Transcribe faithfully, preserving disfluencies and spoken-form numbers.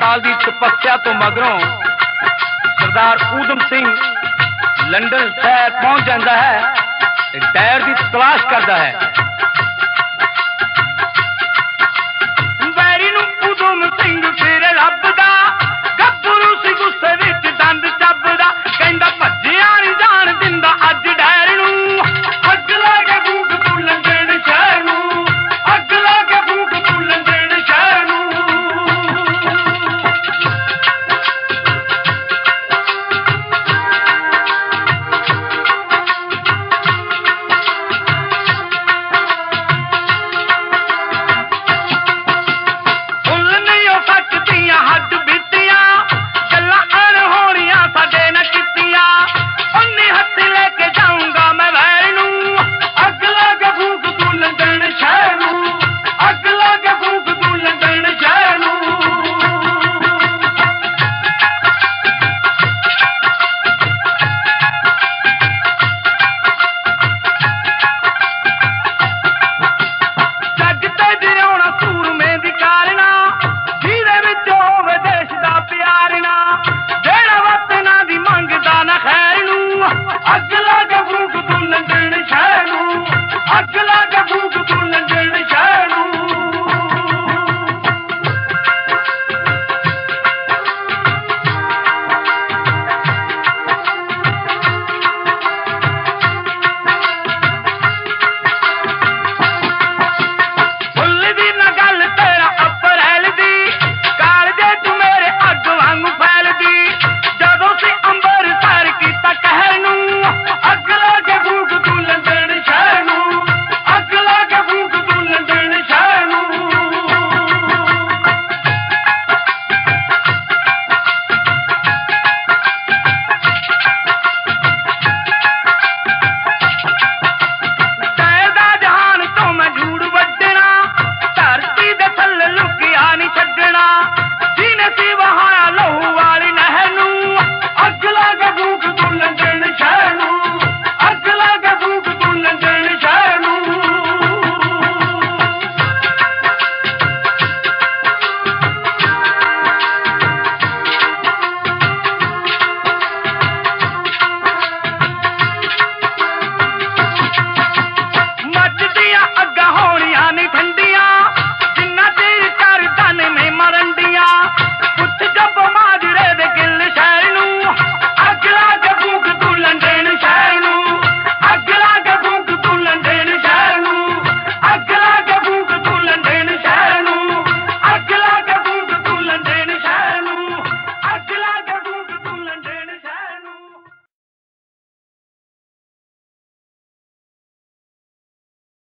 साल की तपस्या तो मगरों सरदार ऊधम सिंह लंडन शहर पहुंच जाता है, डैर की तलाश करता है। वैरी नूं ऊधम सिंह फिर लभदा, गब्बरू सी गुस्से विच दंद चबदा, कहंदा भज्जिया नहीं जान दिंदा अज डैर नूं, अग ला के फूक तू लंडन शहर नूं, अग ला के फूक तू लंडन शहर नूं।